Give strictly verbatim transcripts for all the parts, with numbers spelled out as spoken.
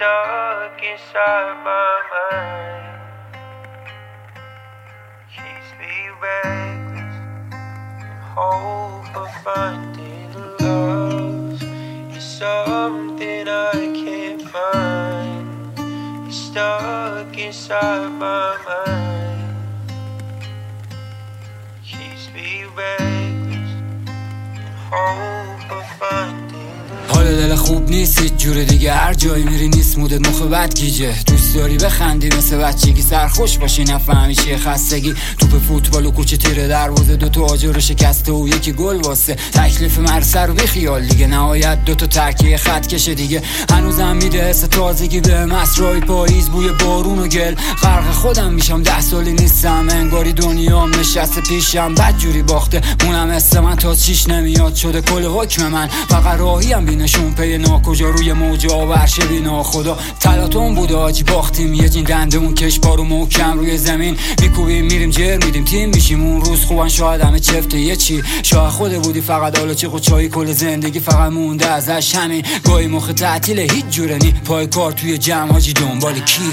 stuck inside my mind. Keeps me reckless in hope of finding love. It's something I can't find. It's stuck inside my mind. Keeps me reckless in hope of finding. حال دل خوب نیست هیچ جور دیگه، هر جایی میری نیست مودت مخ بد گیجه. دوست داری بخندی مثل بچگی، سرخوش باشی نفهمی چیه خستگی. توپ فوتبال و کوچه تیر دروازه، دوتا آجر شکسته و یکی گل واسه. تکلیف مرسه رو بیخیال دیگه، نهایت دوتا ترکیه خط کشه دیگه. هنوزم میده حس تازگی به مسرای پاییز، بوی بارون و گل. غرق خودم میشم ده سالی نیستم، انگاری دنیام نشسته پیشم بد جوری باخته. مونم حس من تا چیش نمیاد شده کل حکم من. فقط راهیم بینشون پی ناکجا، روی موجا و عرشه بینا خدا. تلاتون بوده آجی باختیم یه جین دنده اون کش بارو محکم روی زمین. میکوبیم میریم جر میدیم تیم میشیم. اون روز خوبن شاید همه چفته یه چی، شاید خود بودی فقط حالا چیخ و چایی. کل زندگی فقط مونده ازش همین. گاهی مخ تعطیله هیچ جوره نی، پای کار توی جمع آجی دنبال کی.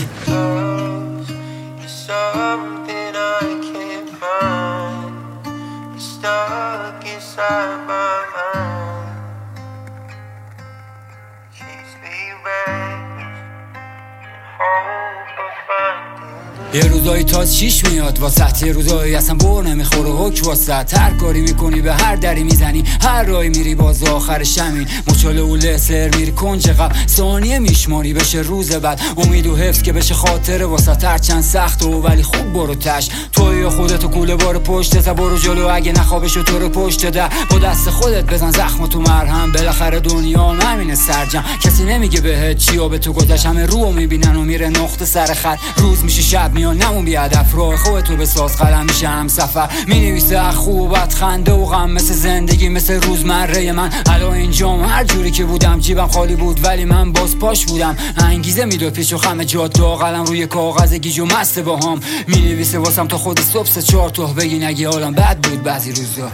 یه روزایی تاز شیش میاد واسه، یه روزایی اصلا بر نمیخوره حک واسه. هر کاری میکنی به هر دری میزنی، هر رای میری باز آخرش همین. مچاله و لسر میری کنج قبل، ثانیه میشماری بشه روز بعد. امید و حفظ که بشه خاطره واسه، هر چند سخت و ولی خوب برو تش. تو یا خودتو کوله بار پشت تا برو جلو، اگه نخوابشو تو رو پشت ده. با دست خودت بزن زخم تو مرهم، بالاخره دنیا همینه سرجم. کسی نمیگه بهت چیا به تو گذشت، همه رو میبینن و میره نقطه سر خط. روز میشه شب میان نمون بی هدف، راه خودتو بساز قلم میشه هم سفر. مینویسه خوبت خنده و غم، مثل زندگی مثل روزمره من. الان اینجام هر جوری که بودم جیبم خالی بود ولی من باز پاش بودم. انگیزه میداد پیش و خم جاد دا، قلم روی کاغذ گیج و مست با هم. مینویسه واسم تا خود صبح سه چهار تا بگی نگی حالم بد بود بعضی روزا.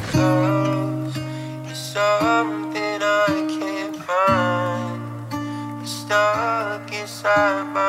Stuck inside my